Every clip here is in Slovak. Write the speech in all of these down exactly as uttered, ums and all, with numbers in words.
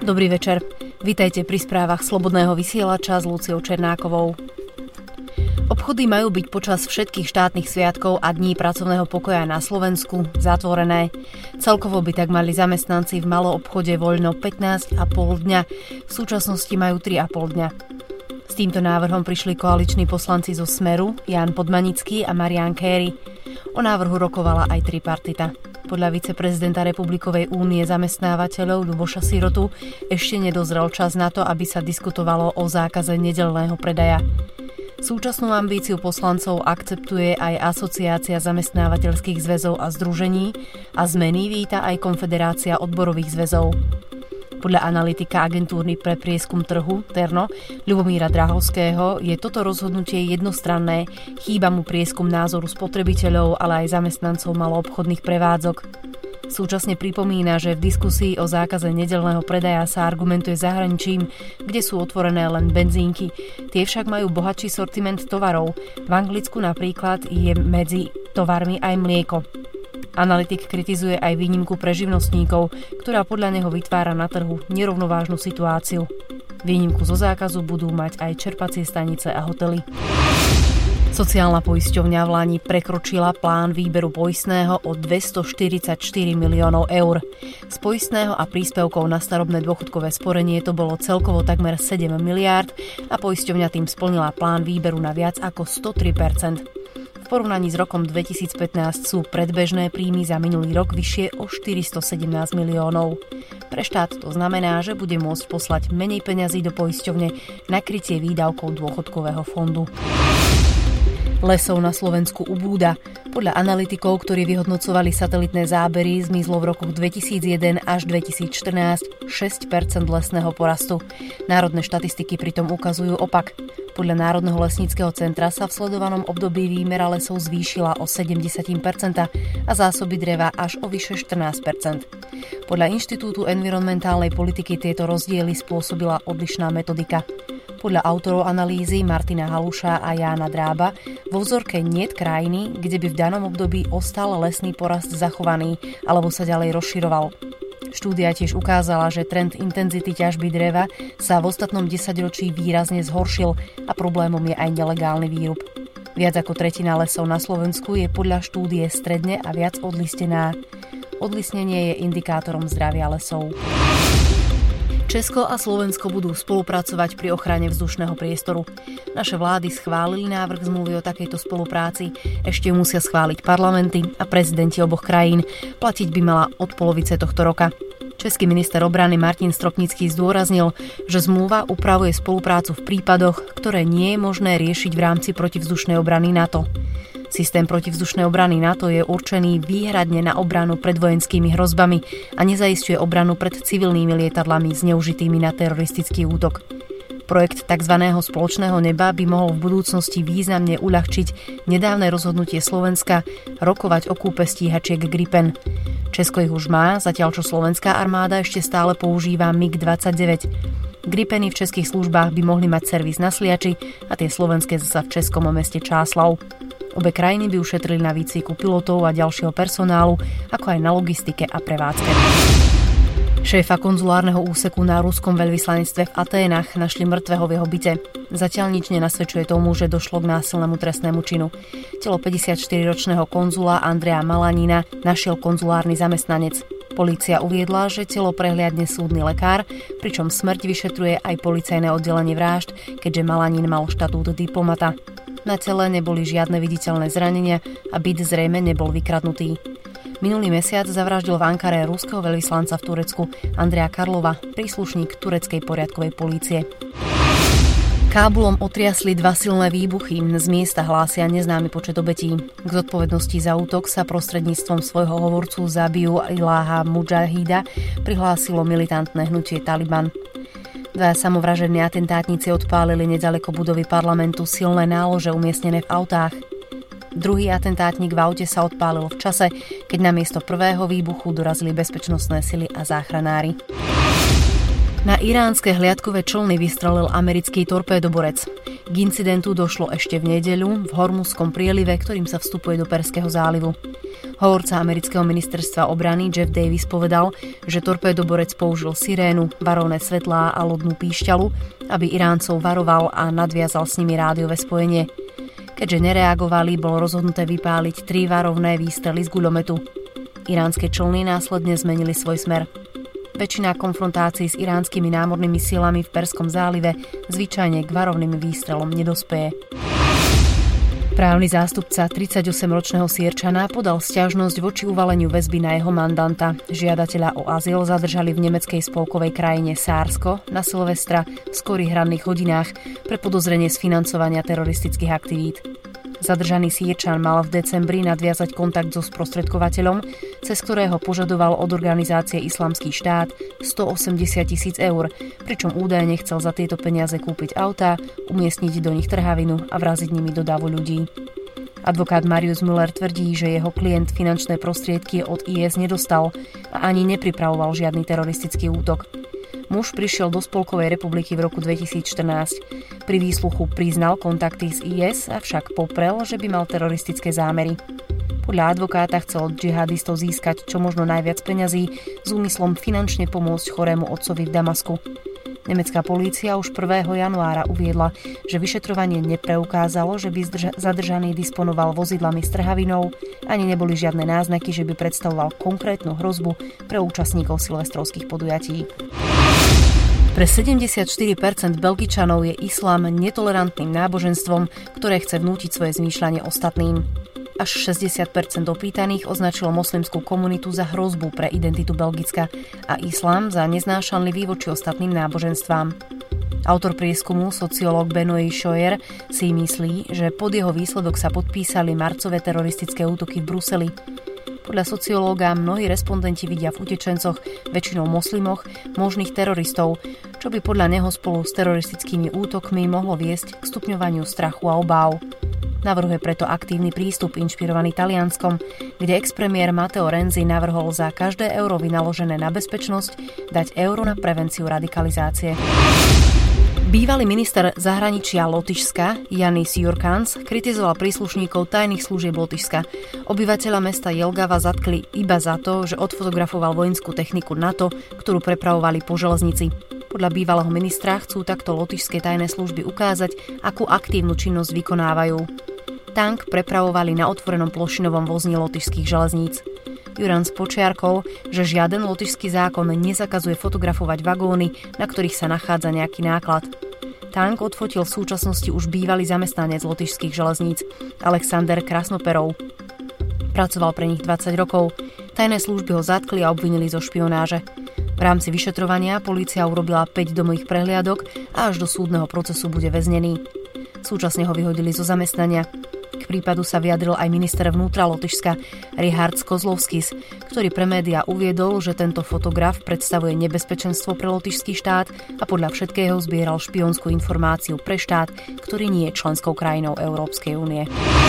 Dobrý večer. Vitajte pri správach Slobodného vysielača s Luciou Černákovou. Obchody majú byť počas všetkých štátnych sviatkov a dní pracovného pokoja na Slovensku zatvorené. Celkovo by tak mali zamestnanci v maloobchode voľno pätnásť a pol dňa, v súčasnosti majú tri a pol dňa. S týmto návrhom prišli koaliční poslanci zo Smeru, Ján Podmanický a Marián Kéry. O návrhu rokovala aj tripartita. Podľa viceprezidenta Republikovej únie zamestnávateľov Ľuboša Sirotu ešte nedozrel čas na to, aby sa diskutovalo o zákaze nedeľného predaja. Súčasnú ambíciu poslancov akceptuje aj Asociácia zamestnávateľských zväzov a združení a zmeny víta aj Konfederácia odborových zväzov. Podľa analytika agentúry pre prieskum trhu Terno Ľubomíra Drahovského je toto rozhodnutie jednostranné, chýba mu prieskum názoru spotrebiteľov, ale aj zamestnancov maloobchodných prevádzok. Súčasne pripomína, že v diskusii o zákaze nedeľného predaja sa argumentuje zahraničím, kde sú otvorené len benzínky. Tie však majú bohatší sortiment tovarov. V Anglicku napríklad je medzi tovarmi aj mlieko. Analytik kritizuje aj výnimku pre živnostníkov, ktorá podľa neho vytvára na trhu nerovnovážnu situáciu. Výnimku zo zákazu budú mať aj čerpacie stanice a hotely. Sociálna poisťovňa v Lani prekročila plán výberu poistného o dvestoštyridsaťštyri miliónov eur. Z poistného a príspevkov na starobné dôchodkové sporenie to bolo celkovo takmer sedem miliárd a poisťovňa tým splnila plán výberu na viac ako sto tri percent. V porovnaní s rokom dvetisícpätnásť sú predbežné príjmy za minulý rok vyššie o štyristosedemnásť miliónov. Pre štát to znamená, že bude môcť poslať menej peňazí do poisťovne na krytie výdavkov dôchodkového fondu. Lesov na Slovensku ubúda. Podľa analytikov, ktorí vyhodnocovali satelitné zábery, zmizlo v rokoch dvetisícjeden až dvetisícštrnásť šesť percent lesného porastu. Národné štatistiky pritom ukazujú opak. Podľa Národného lesníckeho centra sa v sledovanom období výmera lesov zvýšila o sedemdesiat percent a zásoby dreva až o vyše štrnásť percent. Podľa Inštitútu environmentálnej politiky tieto rozdiely spôsobila odlišná metodika. Podľa autorov analýzy Martina Haluša a Jána Drába vo vzorke niet krajiny, kde by v danom období ostal lesný porast zachovaný alebo sa ďalej rozširoval. Štúdia tiež ukázala, že trend intenzity ťažby dreva sa v ostatnom desaťročí výrazne zhoršil a problémom je aj nelegálny výrub. Viac ako tretina lesov na Slovensku je podľa štúdie stredne a viac odlistená. Odlistnenie je indikátorom zdravia lesov. Česko a Slovensko budú spolupracovať pri ochrane vzdušného priestoru. Naše vlády schválili návrh zmluvy o takejto spolupráci, ešte musia schváliť parlamenty a prezidenti oboch krajín. Platiť by mala od polovice tohto roka. Český minister obrany Martin Stropnický zdôraznil, že zmluva upravuje spoluprácu v prípadoch, ktoré nie je možné riešiť v rámci protivzdušnej obrany NATO. Systém protivzdušnej obrany NATO je určený výhradne na obranu pred vojenskými hrozbami a nezaisťuje obranu pred civilnými lietadlami zneužitými na teroristický útok. Projekt tzv. Spoločného neba by mohol v budúcnosti významne uľahčiť nedávne rozhodnutie Slovenska rokovať o kúpe stíhačiek Gripen. Česko ich už má, zatiaľ čo slovenská armáda ešte stále používa mig dvadsaťdeväť. Gripeny v českých službách by mohli mať servis na Sliači a tie slovenské zasa v českom meste Čáslav. Obe krajiny by ušetrili na výcviku pilotov a ďalšieho personálu, ako aj na logistike a prevádzke. Šéfa konzulárneho úseku na ruskom veľvyslanectve v Aténach našli mŕtvého v jeho byte. Zatiaľ nič nenasvedčuje tomu, že došlo k násilnému trestnému činu. Telo päťdesiatštyriročného konzula Andreja Malanina našiel konzulárny zamestnanec. Polícia uviedla, že telo prehliadne súdny lekár, pričom smrť vyšetruje aj policajné oddelenie vražd, keďže Malanin mal štatút diplomata. Na tele neboli žiadne viditeľné zranenia a byt zrejme nebol vykradnutý. Minulý mesiac zavraždil v Ankare ruského veľvyslanca v Turecku Andreja Karlova, príslušník tureckej poriadkovej polície. Kábulom otriasli dva silné výbuchy, z miesta hlásia neznámy počet obetí. K zodpovednosti za útok sa prostredníctvom svojho hovorcu Zabiu Iláha Mudžahida prihlásilo militantné hnutie Taliban. Dvaja samovražední atentátnici odpálili nedaleko budovy parlamentu silné nálože umiestnené v autách. Druhý atentátnik v aute sa odpálil v čase, keď na miesto prvého výbuchu dorazili bezpečnostné sily a záchranári. Na iránske hliadkové člny vystrelil americký torpédoborec. K incidentu došlo ešte v nedeľu v Hormuzskom prielive, ktorým sa vstupuje do Perského zálivu. Hovorca amerického ministerstva obrany Jeff Davis povedal, že torpédoborec použil sirénu, varovné svetlá a lodnú píšťalu, aby Iráncov varoval a nadviazal s nimi rádiové spojenie. Keďže nereagovali, bolo rozhodnuté vypáliť tri varovné výstrely z guľometu. Iránske člny následne zmenili svoj smer. Väčšina konfrontácií s iránskymi námornými silami v Perskom zálive zvyčajne k varovným výstrelom nedospeje. Právny zástupca tridsaťosemročného Sýrčana podal sťažnosť voči uvaleniu väzby na jeho mandanta. Žiadateľa o azyl zadržali v nemeckej spolkovej krajine Sársko na Silvestra v skorých ranných hodinách pre podozrenie z financovania teroristických aktivít. Zadržaný Sýrčan mal v decembri nadviazať kontakt so sprostredkovateľom, cez ktorého požadoval od organizácie Islamský štát stoosemdesiat tisíc eur, pričom údajne chcel za tieto peniaze kúpiť autá, umiestniť do nich trhavinu a vraziť nimi do davu ľudí. Advokát Marius Müller tvrdí, že jeho klient finančné prostriedky od í es nedostal a ani nepripravoval žiadny teroristický útok. Muž prišiel do Spolkovej republiky v roku dvetisícštrnásť. Pri výsluchu priznal kontakty s í es, avšak poprel, že by mal teroristické zámery. Podľa advokáta chcel od džihadistov získať čo možno najviac peňazí s úmyslom finančne pomôcť chorému otcovi v Damasku. Nemecká polícia už prvého januára uviedla, že vyšetrovanie nepreukázalo, že by zadržaný disponoval vozidlami s trhavinou, ani neboli žiadne náznaky, že by predstavoval konkrétnu hrozbu pre účastníkov silvestrovských podujatí. Pre sedemdesiatštyri percent Belgičanov je islám netolerantným náboženstvom, ktoré chce vnútiť svoje zmýšľanie ostatným. Až šesťdesiat percent opýtaných označilo moslimskú komunitu za hrozbu pre identitu Belgicka a islám za neznášanlivý voči ostatným náboženstvám. Autor prieskumu, sociológ Benoît Scheuer, si myslí, že pod jeho výsledok sa podpísali marcové teroristické útoky v Bruseli. Podľa sociológa mnohí respondenti vidia v utečencoch, väčšinou moslimoch, možných teroristov, čo by podľa neho spolu s teroristickými útokmi mohlo viesť k stupňovaniu strachu a obáv. Navrhuje preto aktívny prístup inšpirovaný Talianskom, kde ex-premiér Matteo Renzi navrhol za každé euro vynaložené na bezpečnosť dať euro na prevenciu radikalizácie. Bývalý minister zahraničia Lotyšska Jánis Jurkans kritizoval príslušníkov tajných služieb Lotyšska. Obyvateľa mesta Jelgava zatkli iba za to, že odfotografoval vojenskú techniku NATO, ktorú prepravovali po železnici. Podľa bývalého ministra chcú takto lotyšské tajné služby ukázať, akú aktívnu činnosť vykonávajú. Tank prepravovali na otvorenom plošinovom vozni lotyšských železníc. Jurans počiarkol, že žiaden lotyšský zákon nezakazuje fotografovať vagóny, na ktorých sa nachádza nejaký náklad. Tank odfotil v súčasnosti už bývalý zamestnanec lotyšských železníc Alexander Krasnoperov. Pracoval pre nich dvadsať rokov. Tajné služby ho zatkli a obvinili zo špionáže. V rámci vyšetrovania polícia urobila päť domových prehliadok a až do súdneho procesu bude väznený. Súčasne ho vyhodili zo zamestnania. K prípadu sa vyjadril aj minister vnútra Lotyšska Richard Kozlovskis, ktorý pre médiá uviedol, že tento fotograf predstavuje nebezpečenstvo pre lotyšský štát a podľa všetkého zbieral špionskú informáciu pre štát, ktorý nie je členskou krajinou Európskej únie.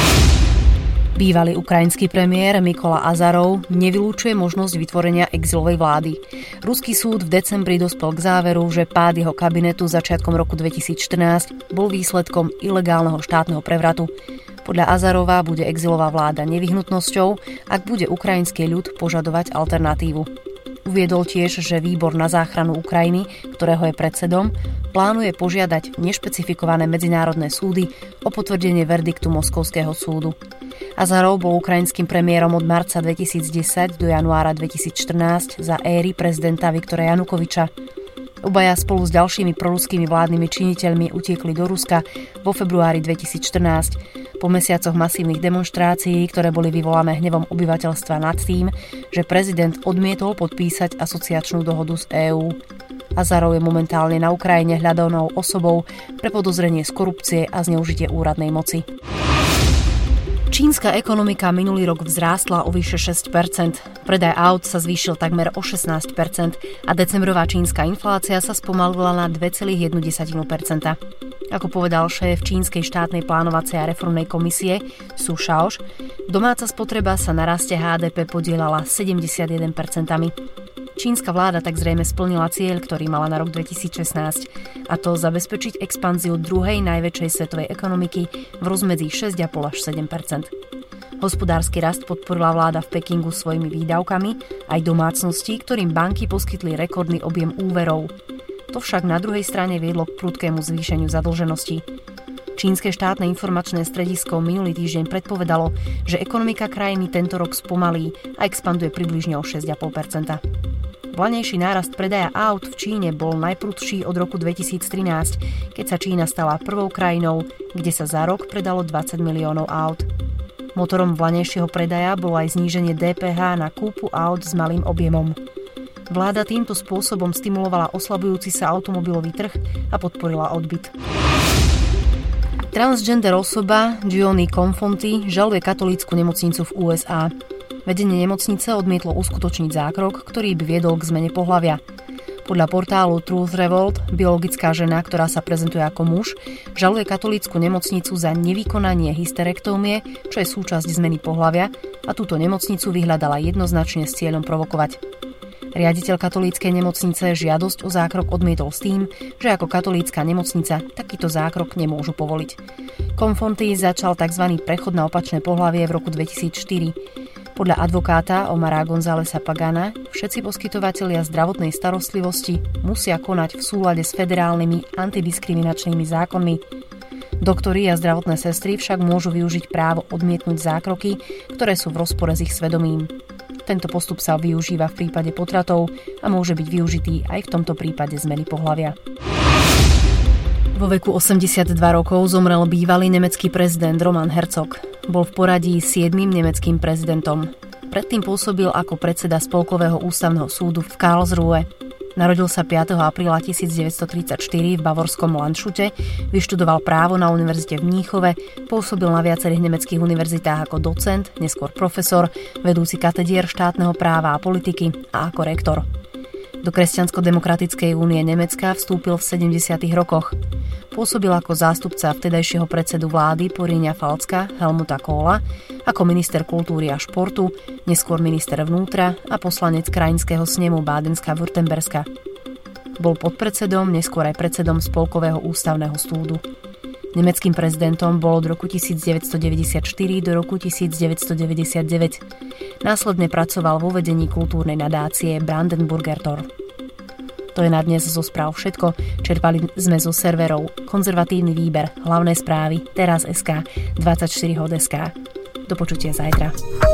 Bývalý ukrajinský premiér Mykola Azarov nevylučuje možnosť vytvorenia exilovej vlády. Ruský súd v decembri dospel k záveru, že pád jeho kabinetu začiatkom roku dvetisícštrnásť bol výsledkom ilegálneho štátneho prevratu. Podľa Azarova bude exilová vláda nevyhnutnosťou, ak bude ukrajinský ľud požadovať alternatívu. Uviedol tiež, že výbor na záchranu Ukrajiny, ktorého je predsedom, plánuje požiadať nešpecifikované medzinárodné súdy o potvrdenie verdiktu Moskovského súdu. Azarov bol ukrajinským premiérom od marca dvetisícdesať do januára dvetisícštrnásť za éry prezidenta Viktora Janukoviča. Obaja spolu s ďalšími proruskými vládnymi činiteľmi utiekli do Ruska vo februári dvetisícštrnásť. Po mesiacoch masívnych demonštrácií, ktoré boli vyvolané hnevom obyvateľstva nad tým, že prezident odmietol podpísať asociačnú dohodu s EÚ. Azarov je momentálne na Ukrajine hľadanou osobou pre podozrenie z korupcie a zneužitie úradnej moci. Čínska ekonomika minulý rok vzrástla o vyše šesť percent. Predaj aut sa zvýšil takmer o šestnásť percent a decembrová čínska inflácia sa spomalila na dva celé jedna percenta. Ako povedal šéf čínskej štátnej plánovacej a reformnej komisie Su Shaoš, domáca spotreba sa na raste há dé pé podielala sedemdesiatjeden percent. Čínska vláda tak zrejme splnila cieľ, ktorý mala na rok dvetisícšestnásť, a to zabezpečiť expanziu druhej najväčšej svetovej ekonomiky v rozmedzi šesť celá päť až sedem percent. Hospodársky rast podporila vláda v Pekingu svojimi výdavkami aj domácnosti, ktorým banky poskytli rekordný objem úverov. To však na druhej strane viedlo k prudkému zvýšeniu zadlženosti. Čínske štátne informačné stredisko minulý týždeň predpovedalo, že ekonomika krajiny tento rok spomalí a expanduje približne o šesť celá päť percenta. Vlaňajší nárast predaja aut v Číne bol najprudší od roku dvetisíctrinásť, keď sa Čína stala prvou krajinou, kde sa za rok predalo dvadsať miliónov aut. Motorom vlaňajšieho predaja bolo aj zníženie dé pé há na kúpu aut s malým objemom. Vláda týmto spôsobom stimulovala oslabujúci sa automobilový trh a podporila odbyt. Transgender osoba Gianni Confonti žaluje katolícku nemocnicu v ú es á. Vedenie nemocnice odmietlo uskutočniť zákrok, ktorý by viedol k zmene pohlavia. Podľa portálu Truth Revolt biologická žena, ktorá sa prezentuje ako muž, žaluje katolícku nemocnicu za nevykonanie hysterektómie, čo je súčasť zmeny pohlavia, a túto nemocnicu vyhľadala jednoznačne s cieľom provokovať. Riaditeľ katolíckej nemocnice žiadosť o zákrok odmietol s tým, že ako katolícka nemocnica takýto zákrok nemôžu povoliť. Confonti začal tzv. Prechod na opačné pohlavie v roku dvetisícštyri. Podľa advokáta Omara Gonzálesa Pagana všetci poskytovatelia zdravotnej starostlivosti musia konať v súlade s federálnymi antidiskriminačnými zákonmi. Doktori a zdravotné sestry však môžu využiť právo odmietnúť zákroky, ktoré sú v rozpore s ich svedomím. Tento postup sa využíva v prípade potratov a môže byť využitý aj v tomto prípade zmeny pohlavia. Vo veku osemdesiatdva rokov zomrel bývalý nemecký prezident Roman Herzog. Bol v poradí siedmym nemeckým prezidentom. Predtým pôsobil ako predseda Spolkového ústavného súdu v Karlsruhe. Narodil sa piateho apríla tisícdeväťstotridsaťštyri v bavorskom Landshute, vyštudoval právo na univerzite v Mníchove, pôsobil na viacerých nemeckých univerzitách ako docent, neskôr profesor, vedúci katedier štátneho práva a politiky a ako rektor. Do Kresťansko-demokratickej únie Nemecka vstúpil v sedemdesiatych rokoch. Pôsobil ako zástupca vtedajšieho predsedu vlády Poríňa Falcka Helmuta Kohla, ako minister kultúry a športu, neskôr minister vnútra a poslanec krajinského snemu Bádenska-Württemberska. Bol podpredsedom, neskôr aj predsedom Spolkového ústavného súdu. Nemeckým prezidentom bol od roku tisícdeväťstodeväťdesiatštyri do roku tisícdeväťstodeväťdesiatdeväť. Následne pracoval vo vedení kultúrnej nadácie Brandenburger Tor. To je na dnes zo správ všetko. Čerpali sme zo serverov Konzervatívny výber, Hlavné správy, Teraz bodka es ká, dvadsaťštyri hodín bodka es ká. Do počutia zajtra.